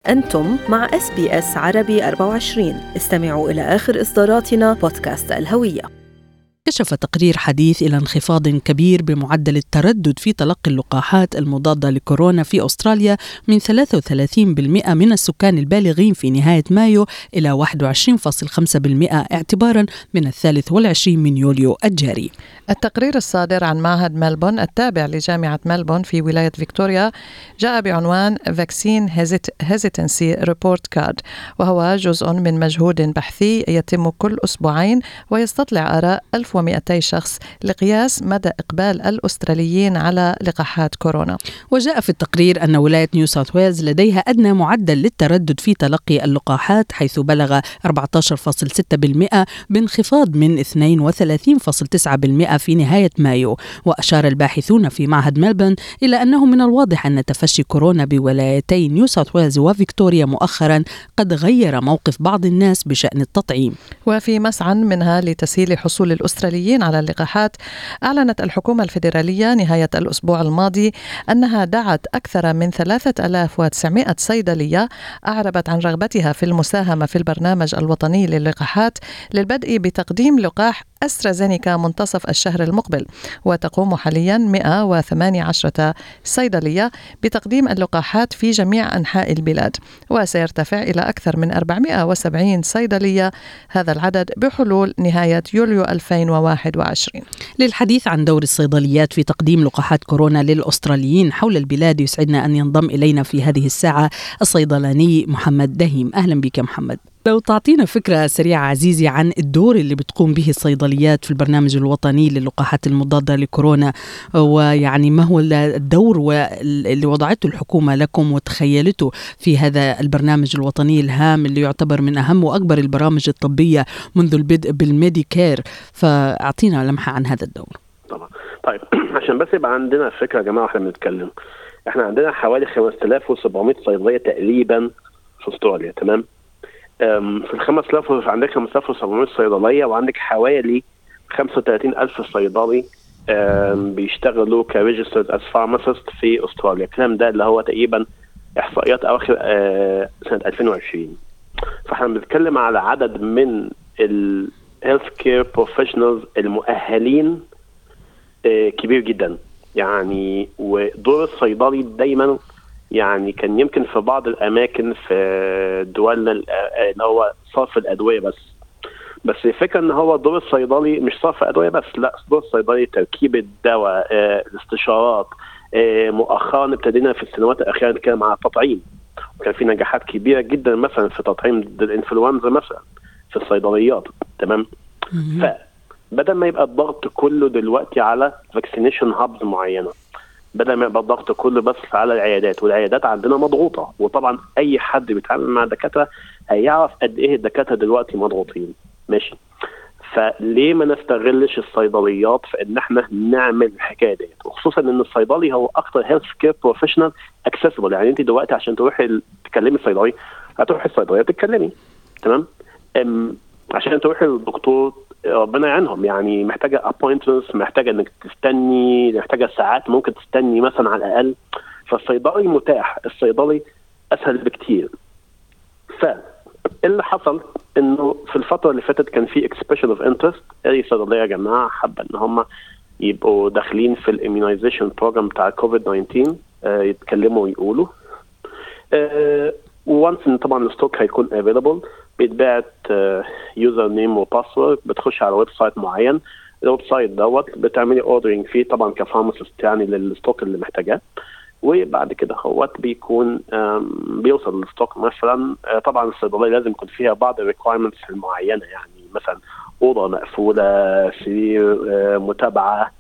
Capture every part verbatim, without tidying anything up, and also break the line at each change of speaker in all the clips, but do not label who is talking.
أنتم مع إس بي إس عربي أربعة وعشرين. استمعوا إلى آخر إصداراتنا بودكاست الهوية.
كشف تقرير حديث إلى انخفاض كبير بمعدل التردد في تلقي اللقاحات المضادة لكورونا في أستراليا من ثلاثة وثلاثين بالمئة من السكان البالغين في نهاية مايو إلى واحد وعشرين فاصلة خمسة بالمئة اعتبارا من الثالث والعشرين من يوليو الجاري.
التقرير الصادر عن معهد ملبون التابع لجامعة ملبون في ولاية فيكتوريا جاء بعنوان Vaccine Hesitancy Report Card، وهو جزء من مجهود بحثي يتم كل أسبوعين ويستطلع آراء ألف ومئتي شخص لقياس مدى إقبال الأستراليين على لقاحات كورونا.
وجاء في التقرير أن ولاية نيو ساوث ويلز لديها أدنى معدل للتردد في تلقي اللقاحات، حيث بلغ أربعة عشر فاصلة ستة بالمئة بانخفاض من اثنين وثلاثين فاصلة تسعة بالمئة في نهاية مايو. وأشار الباحثون في معهد ملبون إلى أنه من الواضح أن تفشي كورونا بولايتي نيو ساوث ويلز وفيكتوريا مؤخرا قد غير موقف بعض الناس بشأن التطعيم.
وفي مسعى منها لتسهيل حصول الأستراليين على اللقاحات، أعلنت الحكومة الفيدرالية نهاية الأسبوع الماضي أنها دعت أكثر من ثلاثة آلاف وتسعمئة صيدلية أعربت عن رغبتها في المساهمة في البرنامج الوطني للقاحات للبدء بتقديم لقاح أسترازينيكا منتصف الشهر المقبل. وتقوم حاليا مئة وثمانية عشر صيدلية بتقديم اللقاحات في جميع أنحاء البلاد، وسيرتفع إلى أكثر من أربعمئة وسبعين صيدلية هذا العدد بحلول نهاية يوليو ألفين وواحد وعشرين.
للحديث عن دور الصيدليات في تقديم لقاحات كورونا للأستراليين حول البلاد، يسعدنا أن ينضم إلينا في هذه الساعة الصيدلاني محمد دهيم. أهلا بك محمد. لو تعطينا فكرة سريعة عزيزي عن الدور اللي بتقوم به الصيدليات في البرنامج الوطني للقاحات المضادة لكورونا، ويعني ما هو الدور اللي وضعته الحكومة لكم وتخيلته في هذا البرنامج الوطني الهام اللي يعتبر من أهم وأكبر البرامج الطبية منذ البدء بالميديكير، فأعطينا لمحة عن هذا الدور.
طبعا. طيب عشان بس يبقى عندنا فكرة يا جماعة احنا بنتكلم، احنا عندنا حوالي خمسة آلاف وسبعمئة صيدلية تقريبا في استراليا، تمام؟ في الخمس آلاف عندك خمسة آلاف وسبعمئة صيدلية، وعندك حوالي خمسة وثلاثين ألف صيدلي بيشتغلوا كريجسترد از فارماسيست في استراليا. الكلام ده اللي هو تقريبا احصائيات اواخر سنة ألفين وعشرين. فاحنا بنتكلم على عدد من الهيلث كير بروفيشنالز المؤهلين كبير جدا يعني. ودور الصيدلي دايما يعني كان يمكن في بعض الأماكن في دولنا اللي هو صرف الأدوية بس بس الفكرة إن هو دور الصيدلي مش صرف أدوية بس، لا، دور الصيدلي تركيب الدواء، الاستشارات. مؤخرا ابتدينا في السنوات الأخيرة نتكلم على التطعيم، وكان في نجاحات كبيرة جدا مثلا في تطعيم ضد الإنفلونزا مثلا في الصيدليات، تمام؟ فبدل ما يبقى الضغط كله دلوقتي على فاكسينيشن هابز معينة، بدل ما يبقى الضغط كله بس على العيادات، والعيادات عندنا مضغوطة، وطبعا أي حد بيتعامل مع دكاترة هيعرف قد إيه الدكاترة دلوقتي مضغوطين، ماشي؟ فليه ما نستغلش الصيدليات في إن إحنا نعمل الحكاية ديت، وخصوصا إن الصيدلي هو أكتر هيلث كير بروفيشنال اكسسبل. يعني أنت دلوقتي عشان تروحي تكلمي الصيدلي هتروحي الصيدلية تتكلمي، تمام؟ عشان تروحي للدكتور ربنا يعينهم، يعني محتاجة appointments، محتاجة انك تستني، محتاجة ساعات ممكن تستني مثلا على الأقل. فالصيدلي متاح، الصيدلي أسهل بكتير. فاللي حصل انه في الفترة اللي فاتت كان في expression of interest. اي صيدلية يا جماعة حابة ان هم يبقوا داخلين في الاميونيزيشن بروجرام بتاع كوفيد تسعة عشر، آه يتكلموا ويقولوا آه وانس ان طبعا الستوك هيكون available، بيتبعت يوزر نيم وباسورد، بتخش على ويب سايت معين، الويب سايت دوت بتعملي اوردرينج فيه طبعا كفارماسيست يعني للستوك اللي محتاجاه، وبعد كده هوت بيكون بيوصل الستوك مثلا. طبعا الصيدليه لازم يكون فيها بعض الريكوايرمنتس المعينه، يعني مثلا اوضه مقفوله، سرير، متابعه.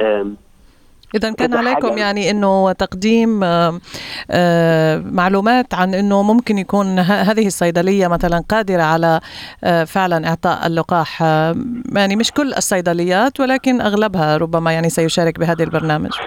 إذا كان عليكم يعني إنه تقديم آآ آآ معلومات عن إنه ممكن يكون هذه الصيدلية مثلا قادرة على فعلا إعطاء اللقاح. يعني مش كل الصيدليات ولكن أغلبها ربما يعني سيشارك بهذا البرنامج.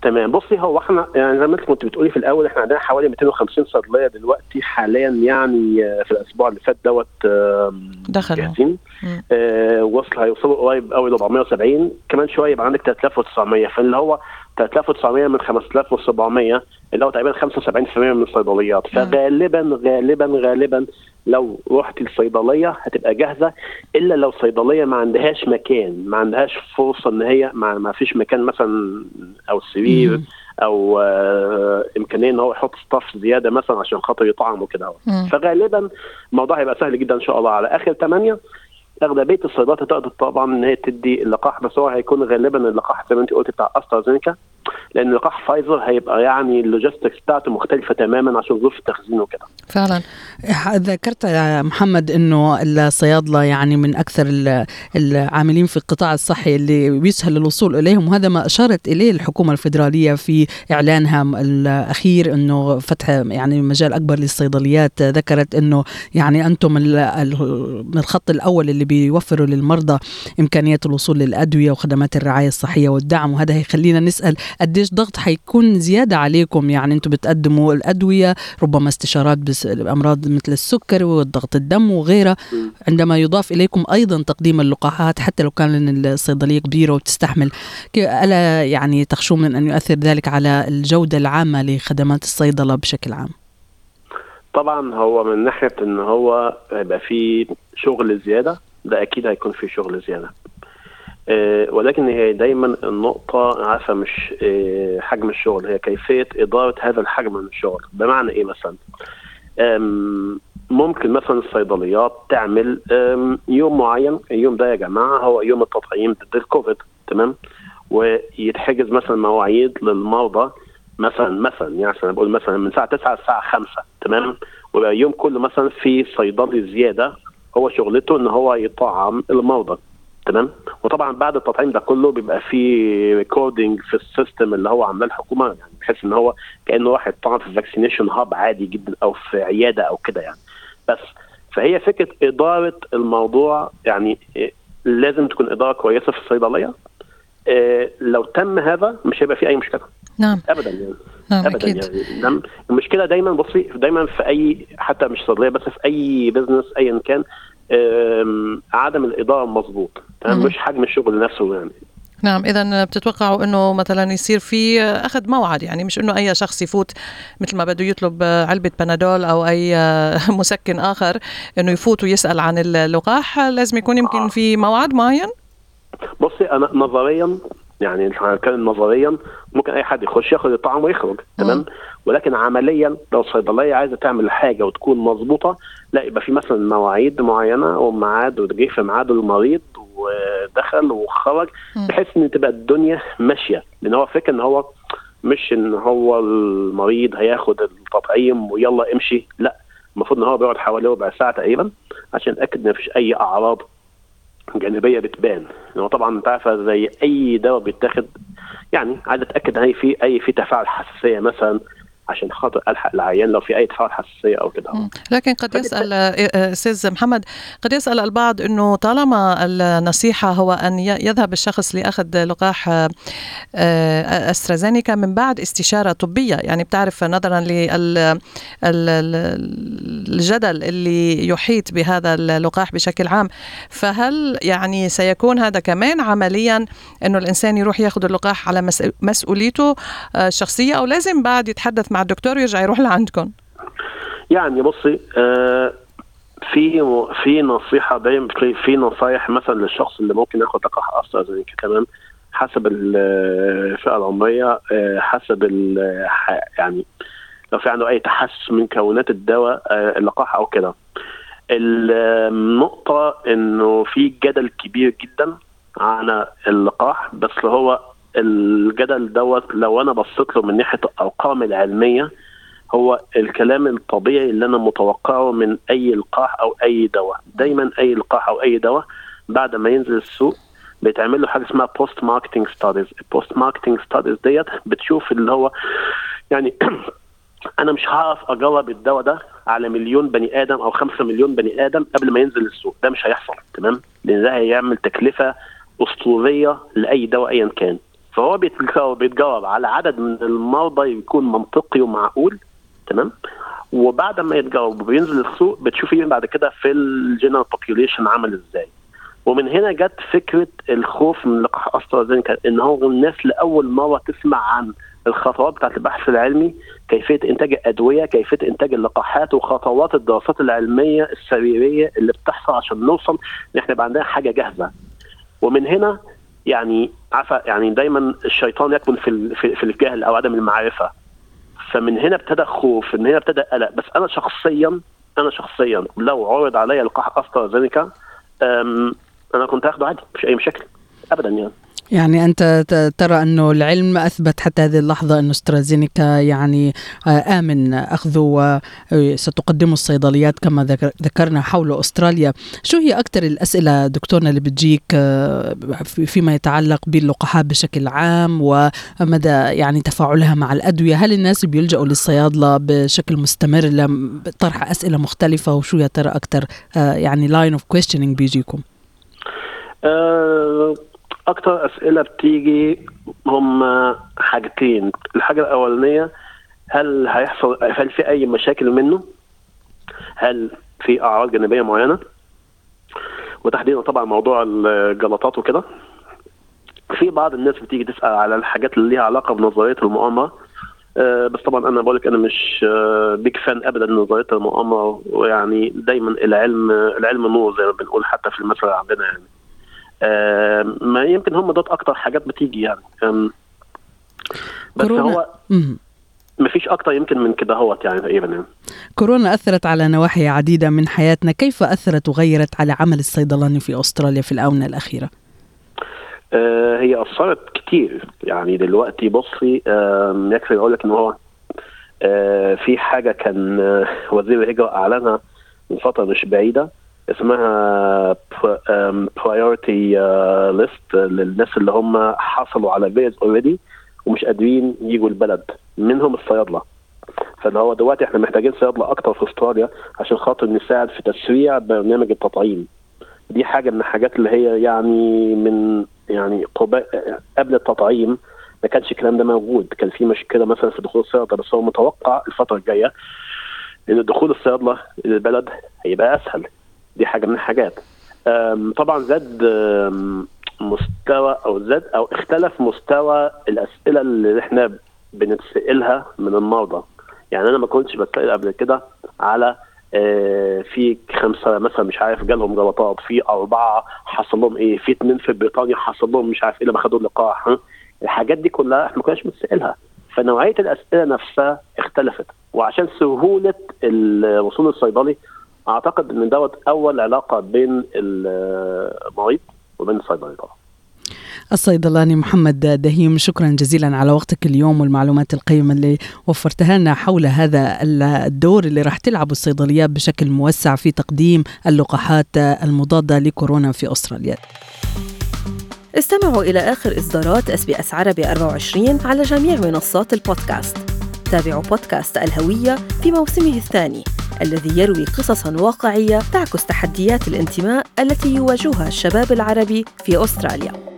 تمام. بصي، هو احنا يعني زي ما انت كنت بتقولي في الاول، احنا عندنا حوالي مئتين وخمسين صيدليه دلوقتي حاليا، يعني في الاسبوع اللي فات دوت
دخلوا
آه وصل هيوصلوا قريب قوي ل أربعمائة وسبعين، كمان شويه يبقى عندك ثلاثة آلاف وتسعمائة، فاللي هو ثلاثة آلاف وتسعمائة من خمسة آلاف وسبعمائة اللي هو تقريبا خمسة وسبعين بالمئة من الصيدليات. فغالبا غالبا غالبا لو رحت الصيدليه هتبقى جاهزه، الا لو صيدليه ما عندهاش مكان، ما عندهاش فرصه ان هي ما, ما فيش مكان مثلا، او سرير او آه امكانيه ان هو يحط ستاف زياده مثلا عشان خاطر يطعم وكده. فغالبا الموضوع هيبقى سهل جدا ان شاء الله. على اخر ثمانية اغلبيه الصيدليات هتقدر طبعا ان هي تدي اللقاح، بس هو هيكون غالبا اللقاح زي ما انت قلت بتاع استرازينيكا، لان لقاح فايزر هيبقى يعني اللوجيستكس بتاعته مختلفه تماما عشان ظروف التخزين وكده.
فعلا ذكرت يا محمد انه الصيادله يعني من اكثر العاملين في القطاع الصحي اللي بيسهل الوصول اليهم، وهذا ما اشارت اليه الحكومه الفيدراليه في اعلانها الاخير انه فتح يعني مجال اكبر للصيدليات. ذكرت انه يعني انتم من الخط الاول اللي بيوفروا للمرضى امكانيه الوصول للادويه وخدمات الرعايه الصحيه والدعم، وهذا هيخلينا نسال قديش ضغط حيكون زياده عليكم. يعني انتم بتقدموا الادويه، ربما استشارات بأمراض مثل السكر والضغط الدم وغيرها، عندما يضاف إليكم أيضا تقديم اللقاحات حتى لو كان الصيدلية كبيرة وتستحمل، ألا يعني تخشون من أن يؤثر ذلك على الجودة العامة لخدمات الصيدلة بشكل عام؟
طبعا هو من ناحية أن هو يبقى فيه شغل زيادة، ده أكيد هيكون فيه شغل زيادة، أه ولكن هي دايما النقطة عارفة مش أه حجم الشغل، هي كيفية إدارة هذا الحجم من الشغل. بمعنى إيه؟ مثلا ممكن مثلا الصيدليات تعمل يوم معين، اليوم ده يا جماعة هو يوم التطعيم ضد الكوفيد، تمام، ويتحجز مثلا مواعيد للمرضى مثلا مثلا يعني أنا بقول مثلا من الساعة تسعة للساعة خمسة، تمام، ويبقى يوم كله مثلا في صيدلي زيادة هو شغلته ان هو يطعم المرضى، تمام. وطبعا بعد التطعيم ده كله بيبقى فيه ريكوردنج في السيستم اللي هو عامله الحكومه، يعني بحيث ان هو كانه واحد طعم في فاكسينيشن هاب عادي جدا او في عياده او كده يعني. بس فهي فكره اداره الموضوع، يعني لازم تكون اداره كويسه في الصيدليه. إيه لو تم هذا مش هيبقى في اي مشكله.
نعم
ابدا يعني.
نعم
ابدا
أكيد.
يعني المشكله دايما بصي دايما في اي، حتى مش صيدليه بس، في اي بزنس ايا كان عدم الاداره المضبوط، مش حجم الشغل نفسه يعني.
نعم، إذا بتتوقعوا أنه مثلا يصير في أخذ موعد، يعني مش أنه أي شخص يفوت مثل ما بده يطلب علبة بنادول أو أي مسكن آخر أنه يفوت ويسأل عن اللقاح، لازم يكون يمكن في موعد معين.
بصي أنا نظريا يعني كان نظريا ممكن أي حد يخش ياخد الطعام ويخرج، تمام، ولكن عمليا لو الصيدلية عايزة تعمل حاجة وتكون مظبوطة، لا يبقى في مثلا مواعيد معينة وميعاد وجه في ميعاد المريض ودخل وخرج، بحيث ان تبقى الدنيا ماشيه. لان هو فكره ان هو مش ان هو المريض هياخد التطعيم ويلا امشي، لا، المفروض ان هو بيقعد حوالي ربع ساعه تقريبا عشان اتاكد ان مفيش اي اعراض جانبيه بتبان. لانه طبعا انت عارفه زي اي دواء بيتاخد، يعني عايز اتاكد هل في اي في تفاعل حساسيه مثلا عشان خاطر الحق العيان لو في اي تفاعل حساسيه او كده.
لكن قد يسال استاذ محمد، قد يسال البعض انه طالما النصيحه هو ان يذهب الشخص لاخذ لقاح استرازينيكا من بعد استشاره طبيه، يعني بتعرف نظرا للجدل اللي يحيط بهذا اللقاح بشكل عام، فهل يعني سيكون هذا كمان عمليا انه الانسان يروح ياخذ اللقاح على مسؤوليته الشخصيه، او لازم بعد يتحدث مع الدكتور ويرجع يروح لعندكم؟ يعني
بصي آه في في نصيحه دايما، في نصايح مثلا للشخص اللي ممكن ياخد لقاح استرازينيكا كمان حسب الفئه العمريه، آه حسب يعني لو في عنده اي تحسن من كونات الدواء آه اللقاح او كده. النقطه انه في جدل كبير جدا عن اللقاح، بس هو الجدل دوت لو انا بصيت له من ناحيه الارقام العلميه هو الكلام الطبيعي اللي انا متوقعه من اي لقاح او اي دواء. دايما اي لقاح او اي دواء بعد ما ينزل السوق بيتعمل له حاجه اسمها بوست ماركتنج ستاديز. البوست ماركتنج ستاديز ديت بتشوف اللي هو يعني انا مش هعرف اجرب الدواء ده على مليون بني ادم او خمسة مليون بني ادم قبل ما ينزل السوق، ده مش هيحصل، تمام، لان ده هيعمل تكلفه اسطوريه لاي دواء ايا كان. فهو بيتجاوب بيتجاوب على عدد من المرضى يكون منطقي ومعقول، تمام. وبعد ما يتجاوب وبينزل السوق بتشوفيه بعد كده في الجنرال بوبيوليشن عمل ازاي. ومن هنا جت فكره الخوف من لقاح أسترازينيكا، ان هو الناس لاول مره تسمع عن الخطوات بتاعت البحث العلمي، كيفيه انتاج الادويه، كيفيه انتاج اللقاحات، وخطوات الدراسات العلميه السريريه اللي بتحصل عشان نوصل ان احنا يبقى عندنا حاجه جاهزه. ومن هنا يعني عارفه يعني دايما الشيطان يكمن في في, في الجهل او عدم المعرفه. فمن هنا ابتدى خوف، من هنا ابتدى قلق. بس انا شخصيا انا شخصيا لو عرض عليا لقاح أسترازينيكا انا كنت هاخده عادي، مش اي مشاكل ابدا. يعني
يعني أنت ترى أنه العلم أثبت حتى هذه اللحظة أنه أسترازينيكا يعني آمن أخذه وستقدمه الصيدليات كما ذكرنا حول أستراليا. شو هي أكثر الأسئلة دكتورنا اللي بتجيك فيما يتعلق باللقاحات بشكل عام ومدى يعني تفاعلها مع الأدوية؟ هل الناس بيلجأوا للصيادلة بشكل مستمر لطرح أسئلة مختلفة؟ وشو يا ترى أكثر يعني line of questioning بيجيكم؟
أه أكتر أسئلة بتيجي هم حاجتين. الحاجة الأولانية، هل هيحصل هل في أي مشاكل منه؟ هل في أعراض جانبية معينة؟ وتحديدا طبعا موضوع الجلطات وكده. في بعض الناس بتيجي تسأل على الحاجات اللي ليها علاقة بنظرية المؤامرة، أه بس طبعا أنا بقولك أنا مش بيك فان أبدا نظرية المؤامرة، ويعني دايما العلم العلم نور زي ما بنقول حتى في المثل عندنا. يعني آه ما يمكن هم دوت اكتر حاجات بتيجي يعني. بس كورونا. هو ما فيش اكتر يمكن من كده هوت يعني تقريبا. يعني
كورونا اثرت على نواحي عديده من حياتنا، كيف اثرت وغيرت على عمل الصيدلاني في استراليا في الاونه الاخيره؟
آه هي اثرت كتير. يعني دلوقتي بصي آه يكفي اقول لك ان هو آه في حاجه كان آه وزير الهجره اعلنها من فتره مش بعيده، اسمها priority list للناس اللي هم حصلوا على فيز اوريدي ومش قادرين يجوا البلد، منهم الصيادله. فاللي هو دلوقتي احنا محتاجين صيادله اكتر في استراليا عشان خاطر نساعد في تسريع برنامج التطعيم. دي حاجه من الحاجات اللي هي يعني من يعني قبل التطعيم ما كانش الكلام ده موجود. كان في مشكله مثلا في دخول الصيادله، بس هو متوقع الفتره الجايه ان دخول الصيادله للبلد هيبقى اسهل. دي حاجة من الحاجات. طبعا زاد مستوى أو زاد أو اختلف مستوى الأسئلة اللي احنا بنتسألها من المرضى. يعني أنا ما كنتش بتسأل قبل كده على في خمسة مثلا مش عارف جالهم جلطات، في أربعة حصل لهم إيه، في اتنين في بريطانيا حصل لهم مش عارف إيه لما خدوا اللقاح. الحاجات دي كلها احنا ما كناش بنتسألها. فنوعية الأسئلة نفسها اختلفت، وعشان سهولة الوصول الصيدلي اعتقد ان دوت اول علاقه بين المريض وبين الصيدلي. طبعا
الصيدلاني محمد دهيم، شكرا جزيلا على وقتك اليوم والمعلومات القيمه اللي وفرتها لنا حول هذا الدور اللي راح تلعبه الصيدليات بشكل موسع في تقديم اللقاحات المضاده لكورونا في استراليا.
استمعوا الى اخر اصدارات اس بي اس عربي أربعة وعشرين على جميع منصات البودكاست. تابعوا بودكاست الهوية في موسمه الثاني الذي يروي قصصاً واقعية تعكس تحديات الانتماء التي يواجهها الشباب العربي في أستراليا.